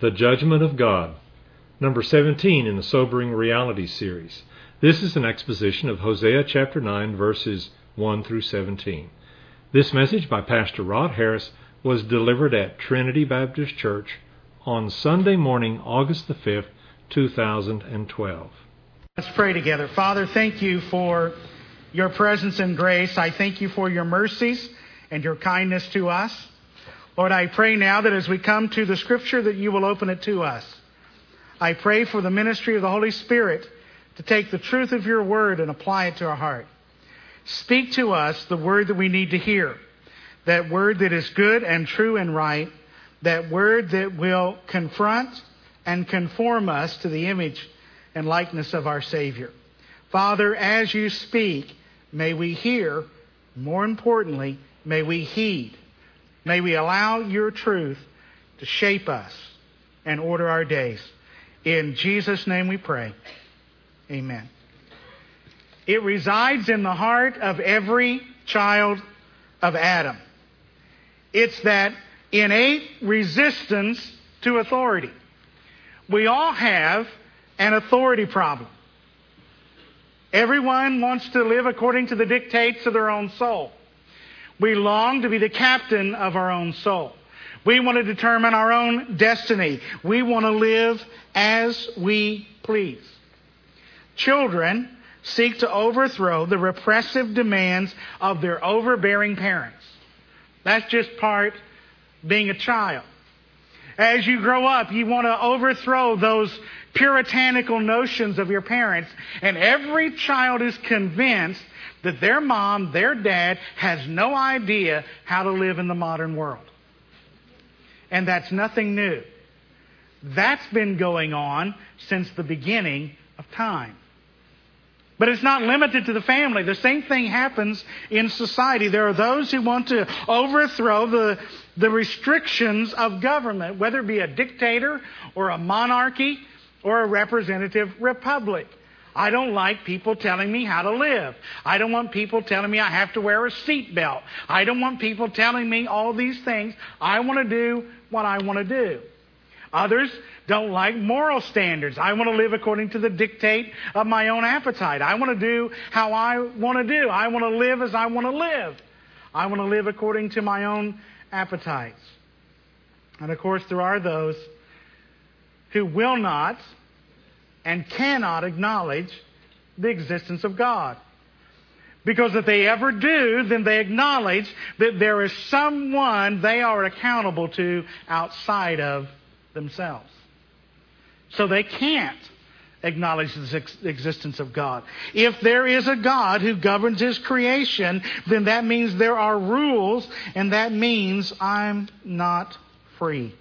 The Judgment of God, number 17 in the Sobering Reality series. This is an exposition of Hosea chapter 9, verses 1 through 17. This message by Pastor Rod Harris was delivered at Trinity Baptist Church on Sunday morning, August the 5th, 2012. Let's pray together. Father, thank you for your presence and grace. I thank you for your mercies and your kindness to us. Lord, I pray now that as we come to the Scripture that you will open it to us. I pray for the ministry of the Holy Spirit to take the truth of your word and apply it to our heart. Speak to us the word that we need to hear. That word that is good and true and right. That word that will confront and conform us to the image and likeness of our Savior. Father, as you speak, may we hear. More importantly, may we heed. May we allow your truth to shape us and order our days. In Jesus' name we pray. Amen. It resides in the heart of every child of Adam. It's that innate resistance to authority. We all have an authority problem. Everyone wants to live according to the dictates of their own soul. We long to be the captain of our own soul. We want to determine our own destiny. We want to live as we please. Children seek to overthrow the repressive demands of their overbearing parents. That's just part being a child. As you grow up, you want to overthrow those puritanical notions of your parents. And every child is convinced that their mom, their dad, has no idea how to live in the modern world. And that's nothing new. That's been going on since the beginning of time. But it's not limited to the family. The same thing happens in society. There are those who want to overthrow the restrictions of government, whether it be a dictator or a monarchy or a representative republic. I don't like people telling me how to live. I don't want people telling me I have to wear a seatbelt. I don't want people telling me all these things. I want to do what I want to do. Others don't like moral standards. I want to live according to the dictate of my own appetite. I want to do how I want to do. I want to live as I want to live. I want to live according to my own appetites. And of course, there are those who will not and cannot acknowledge the existence of God. Because if they ever do, then they acknowledge that there is someone they are accountable to outside of themselves. So they can't acknowledge the existence of God. If there is a God who governs His creation, then that means there are rules, and that means I'm not free.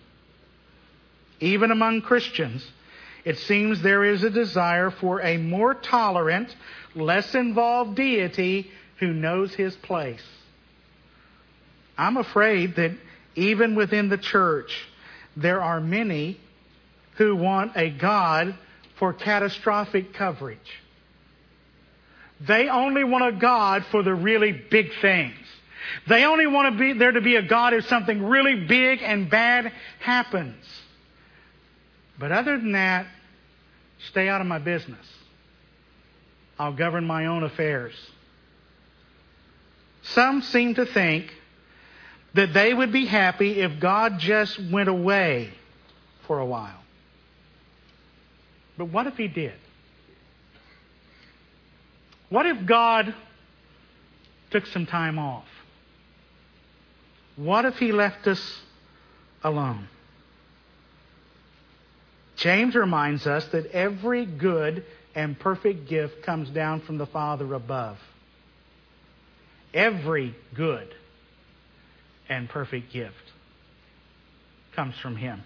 Even among Christians, it seems there is a desire for a more tolerant, less involved deity who knows His place. I'm afraid that even within the church, there are many who want a God for catastrophic coverage. They only want a God for the really big things. They only want there to be a God if something really big and bad happens. But other than that, stay out of my business. I'll govern my own affairs. Some seem to think that they would be happy if God just went away for a while. But what if He did? What if God took some time off? What if He left us alone? James reminds us that every good and perfect gift comes down from the Father above. Every good and perfect gift comes from Him.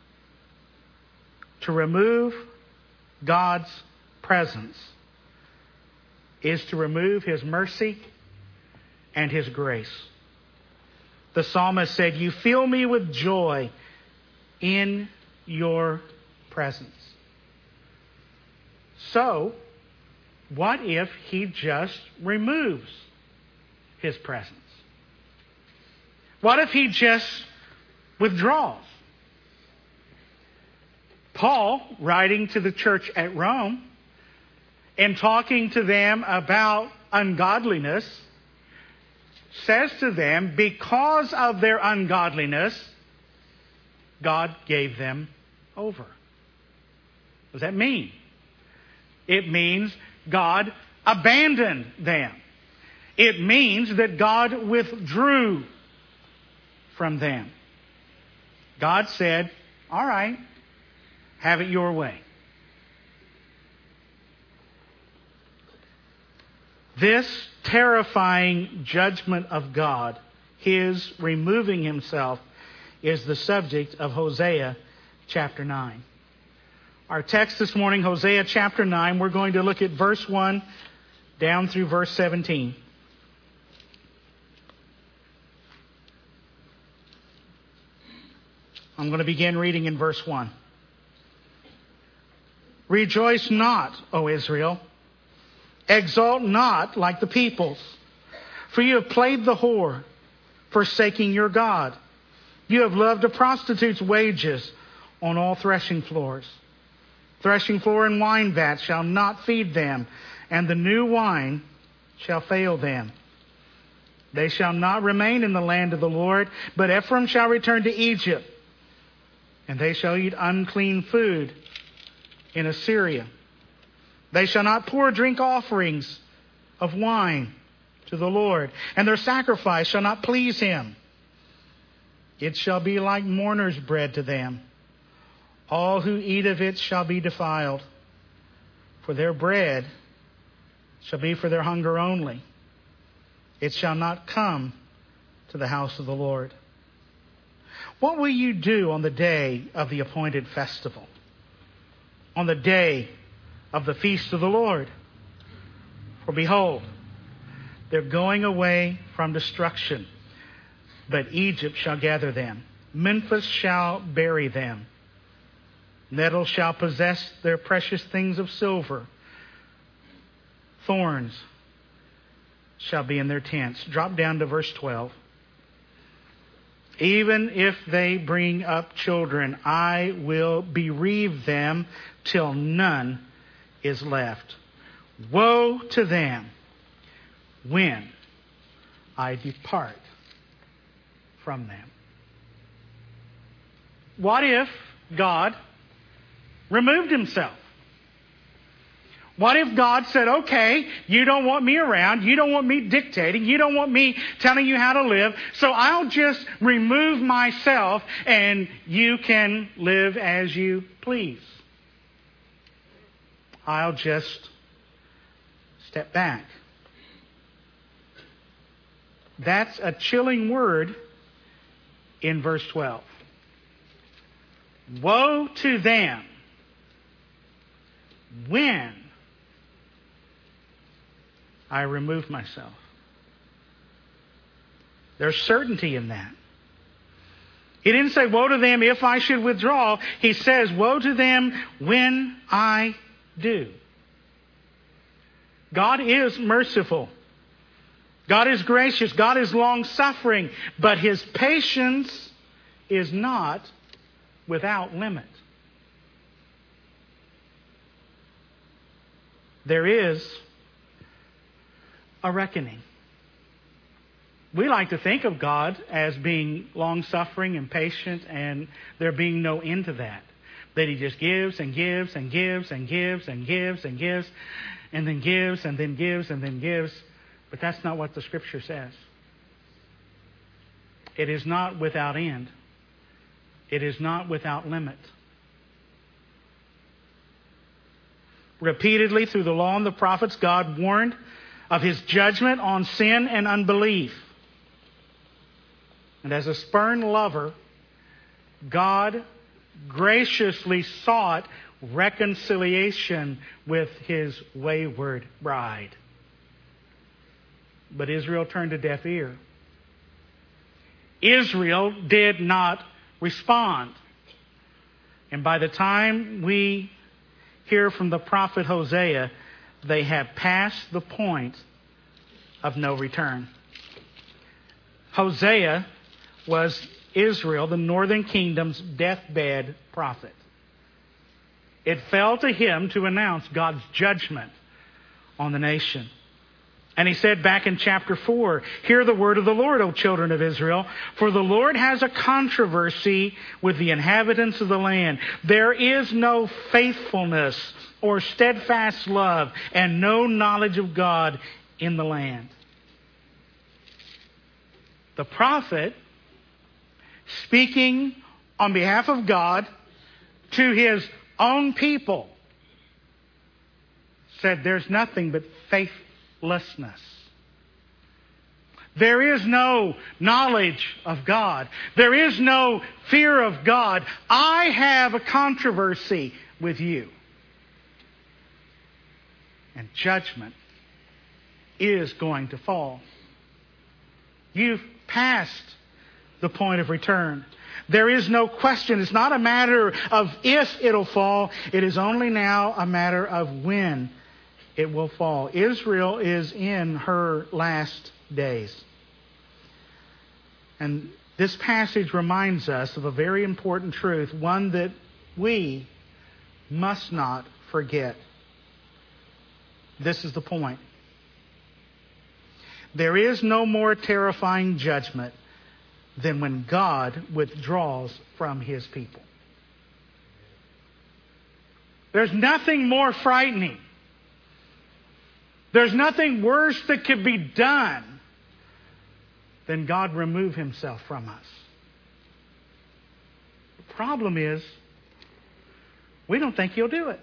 To remove God's presence is to remove His mercy and His grace. The psalmist said, "You fill me with joy in your presence." So, what if He just removes His presence? What if He just withdraws? Paul, writing to the church at Rome and talking to them about ungodliness, says to them, because of their ungodliness, God gave them over. What does that mean? It means God abandoned them. It means that God withdrew from them. God said, all right, have it your way. This terrifying judgment of God, His removing Himself, is the subject of Hosea chapter 9. Our text this morning, Hosea chapter 9, we're going to look at verse 1 down through verse 17. I'm going to begin reading in verse 1. Rejoice not, O Israel. Exult not like the peoples. For you have played the whore, forsaking your God. You have loved a prostitute's wages on all threshing floors. Threshing floor and wine vat shall not feed them, and the new wine shall fail them. They shall not remain in the land of the Lord, but Ephraim shall return to Egypt, and they shall eat unclean food in Assyria. They shall not pour drink offerings of wine to the Lord, and their sacrifice shall not please Him. It shall be like mourner's bread to them. All who eat of it shall be defiled, for their bread shall be for their hunger only. It shall not come to the house of the Lord. What will you do on the day of the appointed festival? On the day of the feast of the Lord? For behold, they're going away from destruction, but Egypt shall gather them. Memphis shall bury them. Nettles shall possess their precious things of silver. Thorns shall be in their tents. Drop down to verse 12. Even if they bring up children, I will bereave them till none is left. Woe to them when I depart from them. What if God removed Himself? What if God said, okay, you don't want me around, you don't want me dictating, you don't want me telling you how to live, so I'll just remove myself and you can live as you please. I'll just step back. That's a chilling word in verse 12. Woe to them when I remove myself. There's certainty in that. He didn't say, woe to them if I should withdraw. He says, woe to them when I do. God is merciful. God is gracious. God is long-suffering. But His patience is not without limit. There is a reckoning. We like to think of God as being long-suffering and patient, and there being no end to that. That He just gives and gives and gives and gives and gives and gives and then gives and then gives and then gives. But that's not what the Scripture says. It is not without end. It is not without limit. Repeatedly through the law and the prophets, God warned of His judgment on sin and unbelief. And as a spurned lover, God graciously sought reconciliation with His wayward bride. But Israel turned a deaf ear. Israel did not respond. And by the time we hear from the prophet Hosea, they have passed the point of no return. Hosea was Israel, the northern kingdom's deathbed prophet. It fell to him to announce God's judgment on the nation. And he said back in chapter 4, "Hear the word of the Lord, O children of Israel, for the Lord has a controversy with the inhabitants of the land. There is no faithfulness or steadfast love and no knowledge of God in the land." The prophet, speaking on behalf of God to his own people, said there's nothing but faithlessness. There is no knowledge of God. There is no fear of God. I have a controversy with you. And judgment is going to fall. You've passed the point of return. There is no question. It's not a matter of if it'll fall. It is only now a matter of when it will fall. Israel is in her last days. And this passage reminds us of a very important truth, one that we must not forget. This is the point. There is no more terrifying judgment than when God withdraws from His people. There's nothing more frightening. There's nothing worse that could be done than God remove Himself from us. The problem is, we don't think He'll do it.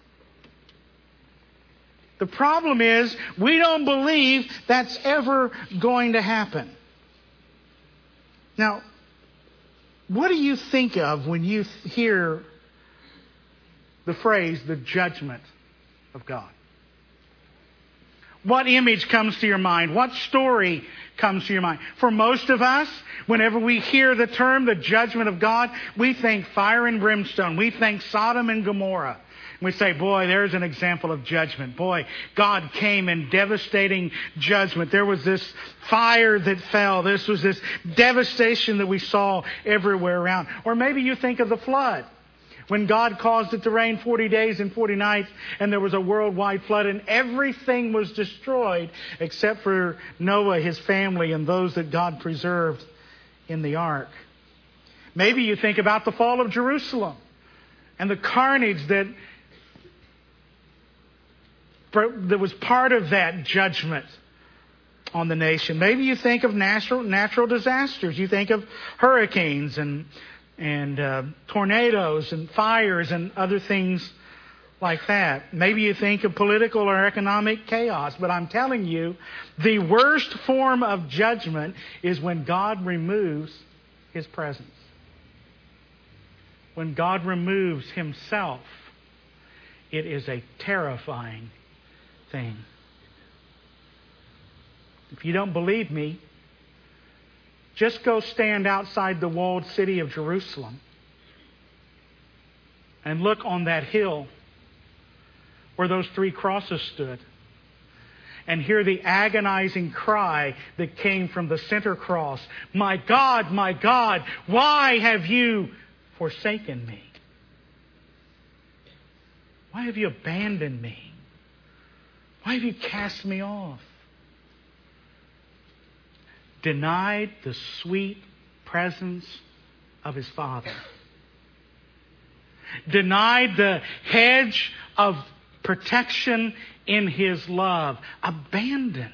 The problem is, we don't believe that's ever going to happen. Now, what do you think of when you hear the phrase, the judgment of God? What image comes to your mind? What story comes to your mind? For most of us, whenever we hear the term, the judgment of God, we think fire and brimstone. We think Sodom and Gomorrah. We say, boy, there's an example of judgment. Boy, God came in devastating judgment. There was this fire that fell. This was this devastation that we saw everywhere around. Or maybe you think of the flood, when God caused it to rain 40 days and 40 nights, and there was a worldwide flood, and everything was destroyed except for Noah, his family, and those that God preserved in the ark. Maybe you think about the fall of Jerusalem and the carnage that was part of that judgment on the nation. Maybe you think of natural disasters. You think of hurricanes and tornadoes and fires and other things like that. Maybe you think of political or economic chaos. But I'm telling you, the worst form of judgment is when God removes His presence. When God removes Himself, it is a terrifying thing. If you don't believe me, just go stand outside the walled city of Jerusalem and look on that hill where those 3 crosses stood and hear the agonizing cry that came from the center cross. My God, why have you forsaken me? Why have you abandoned me? Why have you cast me off? Denied the sweet presence of His Father. Denied the hedge of protection in His love. Abandoned.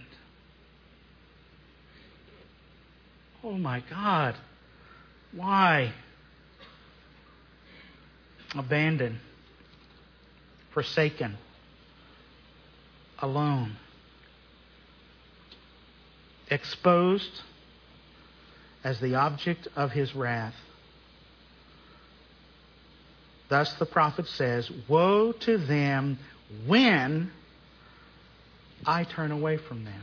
Oh my God. Why? Abandoned. Forsaken. Alone. Exposed as the object of His wrath. Thus the prophet says, woe to them when I turn away from them.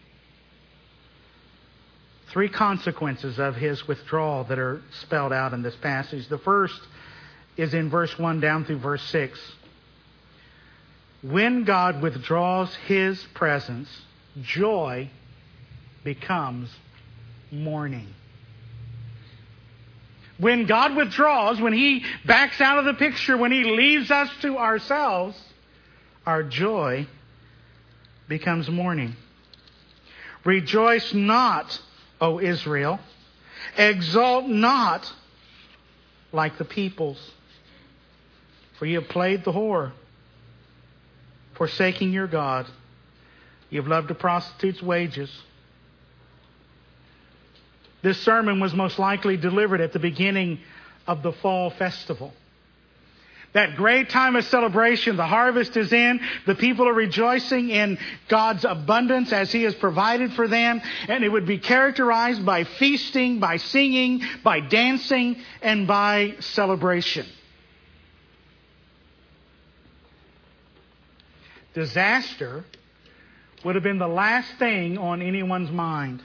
3 consequences of His withdrawal that are spelled out in this passage. The first is in verse 1 down through verse 6. When God withdraws His presence, joy becomes mourning. When God withdraws, when He backs out of the picture, when He leaves us to ourselves, our joy becomes mourning. Rejoice not, O Israel. Exult not like the peoples. For you have played the whore, forsaking your God. You have loved a prostitute's wages. This sermon was most likely delivered at the beginning of the fall festival. That great time of celebration, the harvest is in, the people are rejoicing in God's abundance as He has provided for them, and it would be characterized by feasting, by singing, by dancing, and by celebration. Disaster would have been the last thing on anyone's mind.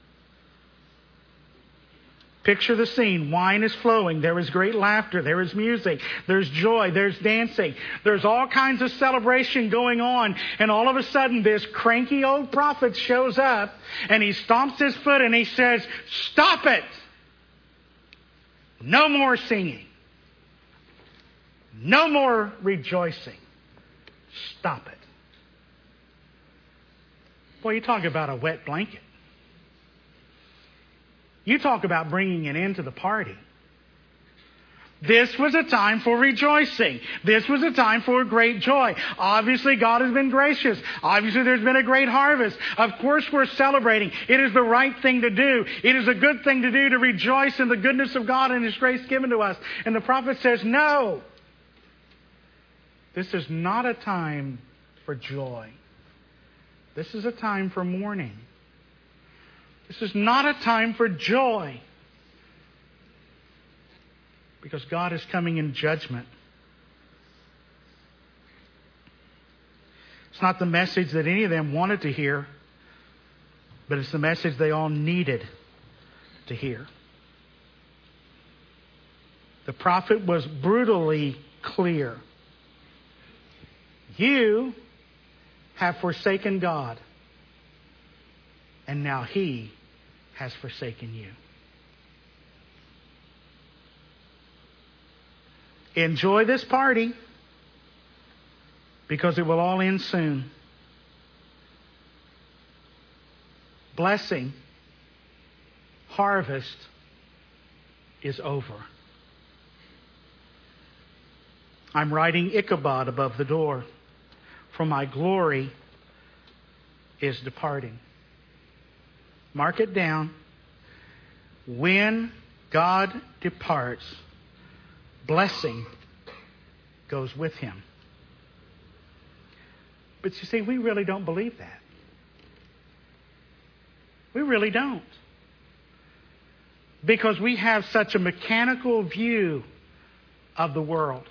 Picture the scene. Wine is flowing. There is great laughter. There is music. There's joy. There's dancing. There's all kinds of celebration going on. And all of a sudden, this cranky old prophet shows up and he stomps his foot and he says, "Stop it! No more singing. No more rejoicing. Stop it." Boy, you talk about a wet blanket. You talk about bringing an end to the party. This was a time for rejoicing. This was a time for great joy. Obviously, God has been gracious. Obviously, there's been a great harvest. Of course, we're celebrating. It is the right thing to do. It is a good thing to do, to rejoice in the goodness of God and His grace given to us. And the prophet says, no. This is not a time for joy. This is a time for mourning. This is not a time for joy, because God is coming in judgment. It's not the message that any of them wanted to hear, but it's the message they all needed to hear. The prophet was brutally clear. You have forsaken God, and now He has forsaken you. Enjoy this party, because it will all end soon. Blessing, harvest is over. I'm writing Ichabod above the door, for my glory is departing. Mark it down. When God departs, blessing goes with Him. But you see, we really don't believe that. We really don't. Because we have such a mechanical view of the world.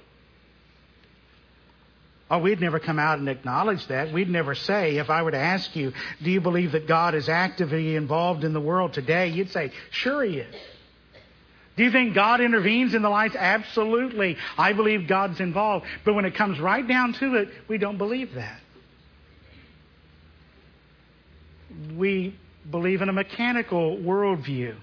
Oh, we'd never come out and acknowledge that. We'd never say, if I were to ask you, do you believe that God is actively involved in the world today? You'd say, sure He is. Do you think God intervenes in the lives? Absolutely. I believe God's involved. But when it comes right down to it, we don't believe that. We believe in a mechanical worldview.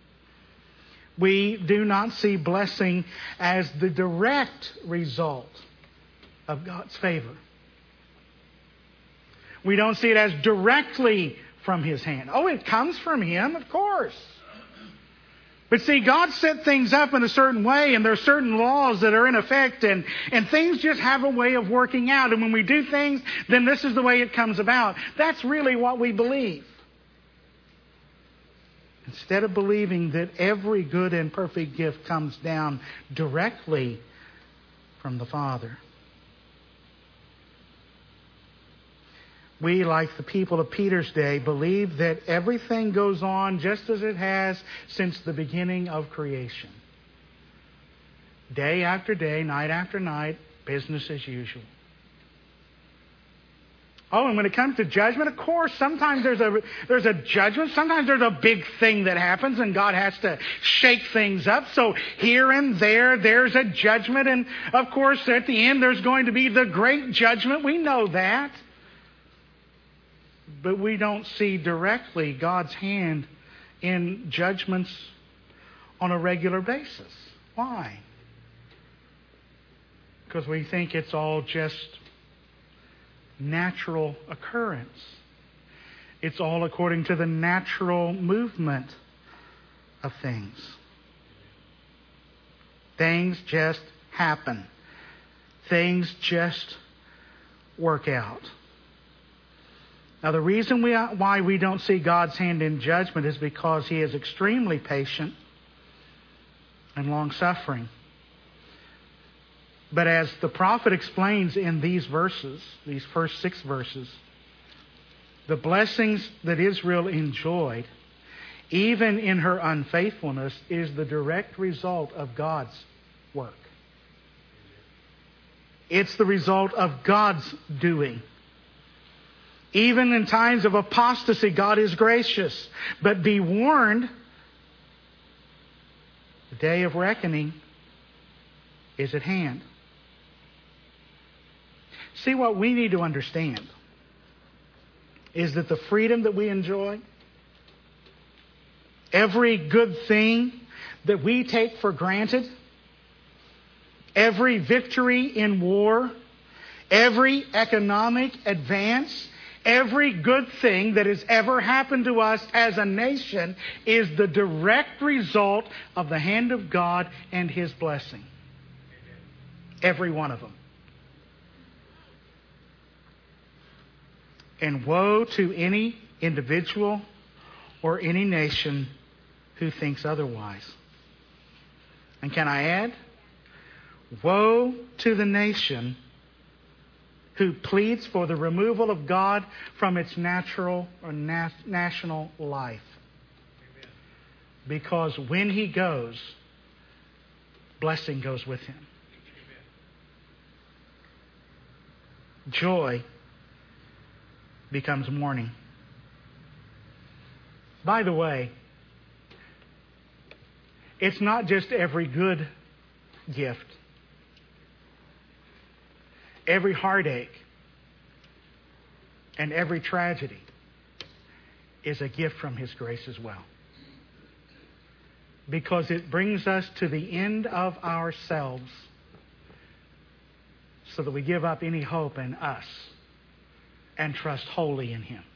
We do not see blessing as the direct result of God's favor. We don't see it as directly from His hand. Oh, it comes from Him, of course. But see, God set things up in a certain way, and there are certain laws that are in effect, and things just have a way of working out. And when we do things, then this is the way it comes about. That's really what we believe. Instead of believing that every good and perfect gift comes down directly from the Father. We, like the people of Peter's day, believe that everything goes on just as it has since the beginning of creation. Day after day, night after night, business as usual. Oh, and when it comes to judgment, of course, sometimes there's a judgment. Sometimes there's a big thing that happens and God has to shake things up. So here and there's a judgment. And of course, at the end, there's going to be the great judgment. We know that. But we don't see directly God's hand in judgments on a regular basis. Why? Because we think it's all just natural occurrence. It's all according to the natural movement of things. Things just happen. Things just work out. Now, the reason why we don't see God's hand in judgment is because He is extremely patient and long-suffering. But as the prophet explains in these verses, these first 6 verses, the blessings that Israel enjoyed, even in her unfaithfulness, is the direct result of God's work. It's the result of God's doing. Even in times of apostasy, God is gracious. But be warned, the day of reckoning is at hand. See, what we need to understand is that the freedom that we enjoy, every good thing that we take for granted, every victory in war, every economic advance, every good thing that has ever happened to us as a nation is the direct result of the hand of God and His blessing. Every one of them. And woe to any individual or any nation who thinks otherwise. And can I add? Woe to the nation who pleads for the removal of God from its natural or national life. Amen. Because when He goes, blessing goes with Him. Amen. Joy becomes mourning. By the way, it's not just every good gift. Every heartache and every tragedy is a gift from His grace as well. Because it brings us to the end of ourselves so that we give up any hope in us and trust wholly in Him.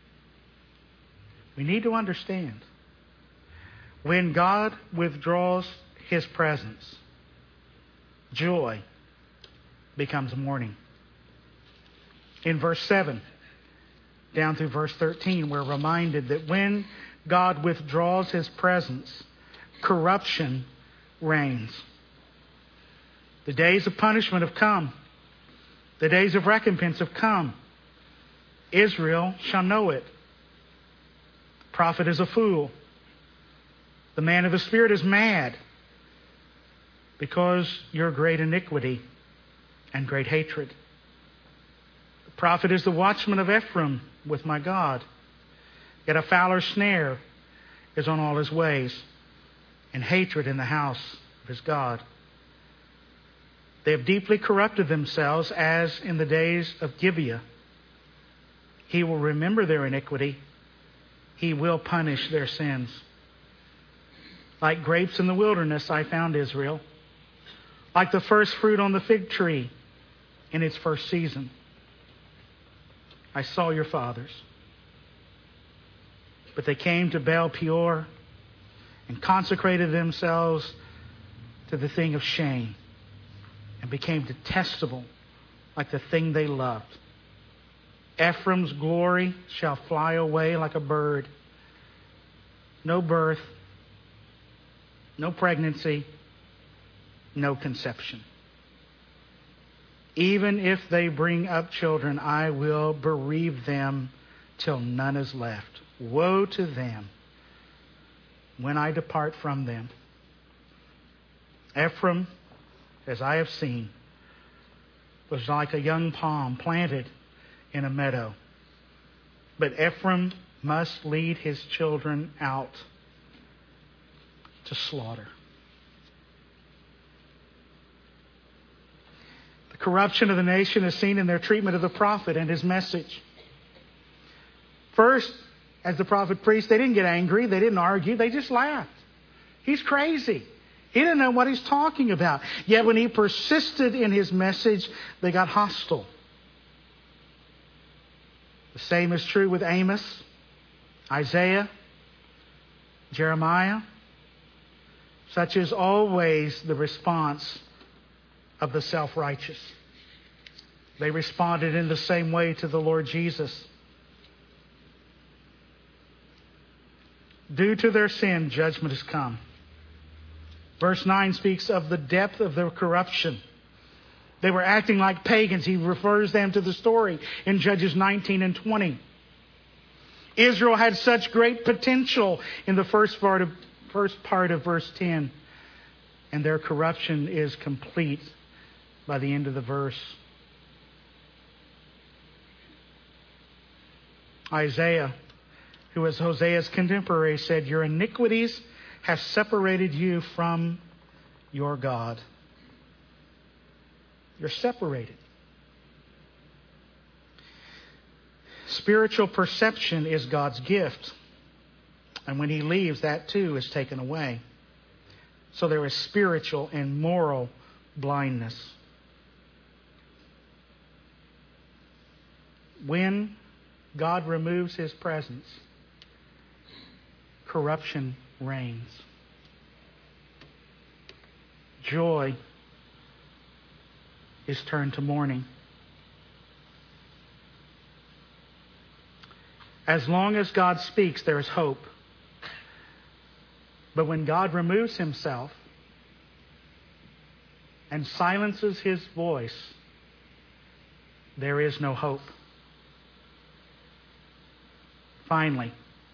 We need to understand, when God withdraws His presence, joy becomes mourning. In verse 7 down through verse 13, we're reminded that when God withdraws His presence, corruption reigns. The days of punishment have come. The days of recompense have come. Israel shall know it. The prophet is a fool. The man of the Spirit is mad, because your great iniquity and great hatred. The prophet is the watchman of Ephraim with my God. Yet a fowler's snare is on all his ways, and hatred in the house of his God. They have deeply corrupted themselves as in the days of Gibeah. He will remember their iniquity. He will punish their sins. Like grapes in the wilderness, I found Israel. Like the first fruit on the fig tree in its first season. I saw your fathers. But they came to Baal Peor and consecrated themselves to the thing of shame and became detestable like the thing they loved. Ephraim's glory shall fly away like a bird. No birth, no pregnancy, no conception. Even if they bring up children, I will bereave them till none is left. Woe to them when I depart from them. Ephraim, as I have seen, was like a young palm planted in a meadow. But Ephraim must lead his children out to slaughter. The corruption of the nation is seen in their treatment of the prophet and his message. First, as the prophet preached, they didn't get angry, they didn't argue, they just laughed. He's crazy. He didn't know what he's talking about. Yet when he persisted in his message, they got hostile. The same is true with Amos, Isaiah, Jeremiah. Such is always the response of the self-righteous. They responded in the same way to the Lord Jesus. Due to their sin, judgment has come. Verse 9 speaks of the depth of their corruption. They were acting like pagans. He refers them to the story in Judges 19 and 20. Israel had such great potential in the first part of verse 10. And their corruption is complete by the end of the verse. Isaiah, who was Hosea's contemporary, said, "Your iniquities have separated you from your God." You're separated. Spiritual perception is God's gift. And when He leaves, that too is taken away. So there is spiritual and moral blindness. When God removes His presence, corruption reigns. Joy is turned to mourning. As long as God speaks, there is hope. But when God removes Himself and silences His voice, there is no hope. Finally,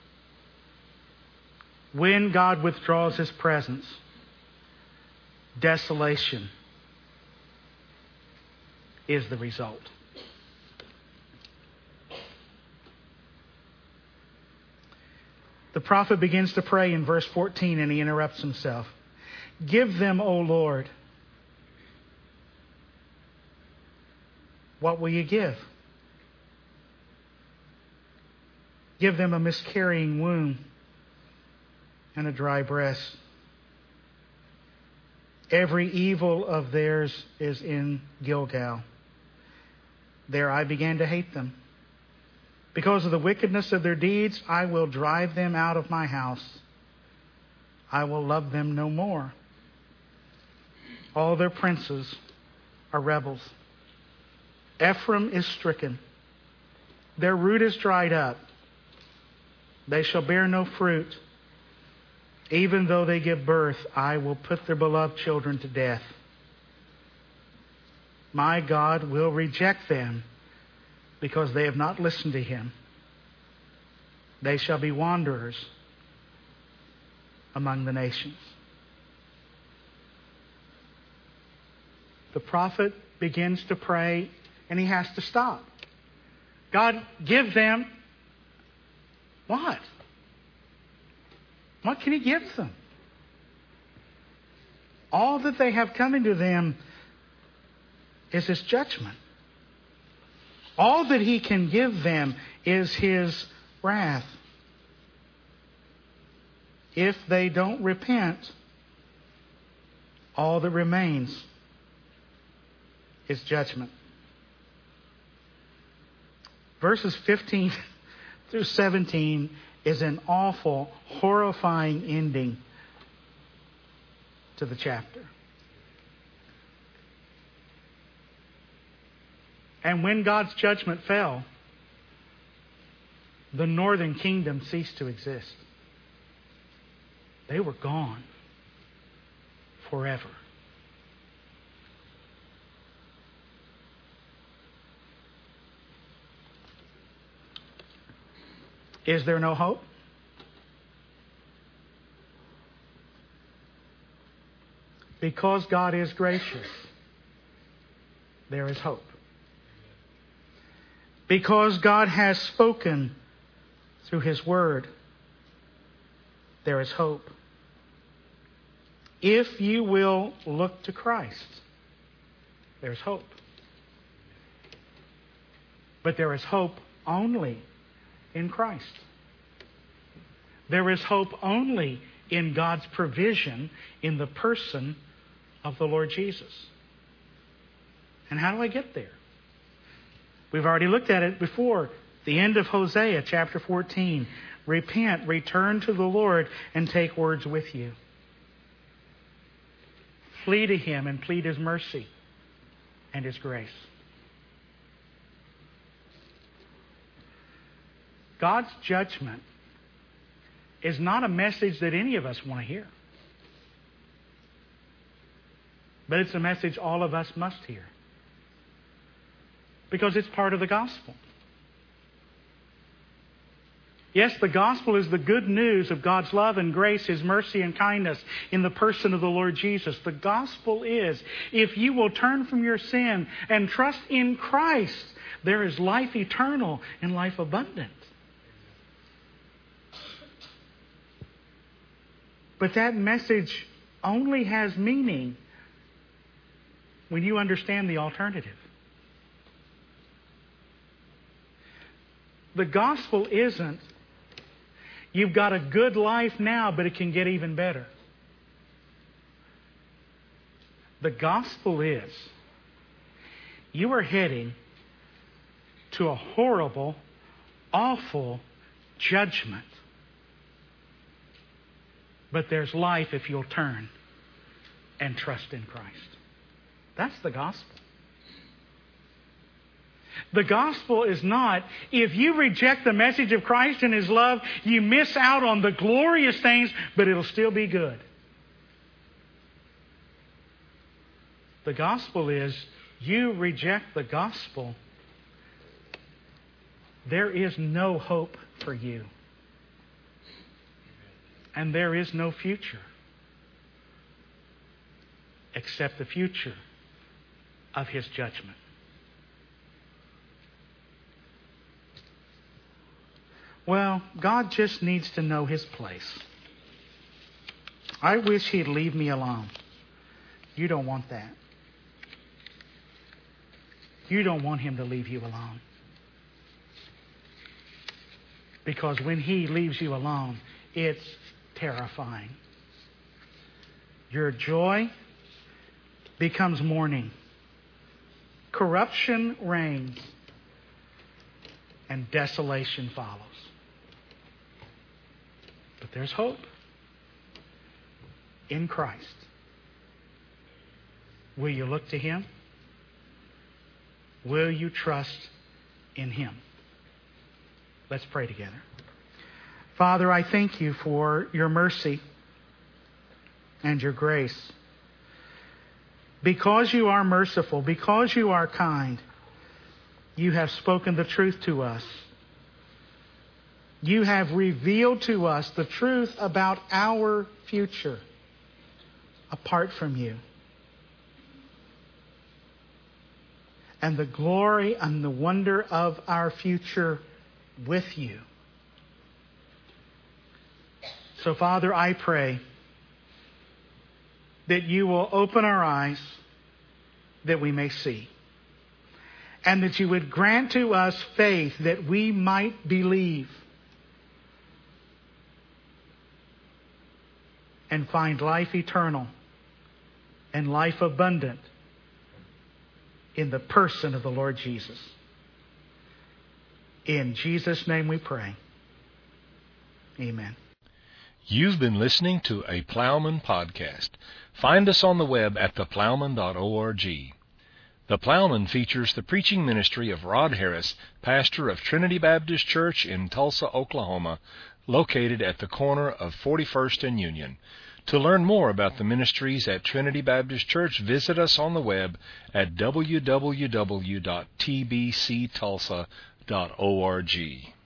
when God withdraws His presence, desolation is the result. The prophet begins to pray in verse 14 and he interrupts himself. Give them, O Lord. What will you give? Give them a miscarrying womb and a dry breast. Every evil of theirs is in Gilgal. There I began to hate them. Because of the wickedness of their deeds, I will drive them out of my house. I will love them no more. All their princes are rebels. Ephraim is stricken. Their root is dried up. They shall bear no fruit. Even though they give birth, I will put their beloved children to death. My God will reject them because they have not listened to Him. They shall be wanderers among the nations. The prophet begins to pray and he has to stop. God, give them what? What can He give them? All that they have coming to them is His judgment. All that He can give them is His wrath. If they don't repent, all that remains is judgment. Verses 15 through 17 is an awful, horrifying ending to the chapter. And when God's judgment fell, the northern kingdom ceased to exist. They were gone forever. Is there no hope? Because God is gracious, there is hope. Because God has spoken through His Word, there is hope. If you will look to Christ, there's hope. But there is hope only in Christ. There is hope only in God's provision in the person of the Lord Jesus. And how do I get there? We've already looked at it before. The end of Hosea chapter 14. Repent, return to the Lord, and take words with you. Flee to Him and plead His mercy and His grace. God's judgment is not a message that any of us want to hear. But it's a message all of us must hear. Because it's part of the gospel. Yes, the gospel is the good news of God's love and grace, His mercy and kindness in the person of the Lord Jesus. The gospel is, if you will turn from your sin and trust in Christ, there is life eternal and life abundant. But that message only has meaning when you understand the alternative. The gospel isn't, you've got a good life now, but it can get even better. The gospel is, you are heading to a horrible, awful judgment. But there's life if you'll turn and trust in Christ. That's the gospel. The gospel is not, if you reject the message of Christ and His love, you miss out on the glorious things, but it'll still be good. The gospel is, you reject the gospel, there is no hope for you. And there is no future except the future of His judgment. Well, God just needs to know His place. I wish He'd leave me alone. You don't want that. You don't want Him to leave you alone. Because when He leaves you alone, it's terrifying. Your joy becomes mourning. Corruption reigns. And desolation follows. But there's hope in Christ. Will you look to Him? Will you trust in Him? Let's pray together. Father, I thank You for Your mercy and Your grace. Because You are merciful, because You are kind, You have spoken the truth to us. You have revealed to us the truth about our future apart from You. And the glory and the wonder of our future with You. So, Father, I pray that You will open our eyes that we may see. And that You would grant to us faith that we might believe and find life eternal and life abundant in the person of the Lord Jesus. In Jesus' name we pray. Amen. You've been listening to a Plowman podcast. Find us on the web at theplowman.org. The Plowman features the preaching ministry of Rod Harris, pastor of Trinity Baptist Church in Tulsa, Oklahoma, located at the corner of 41st and Union. To learn more about the ministries at Trinity Baptist Church, visit us on the web at www.tbctulsa.org.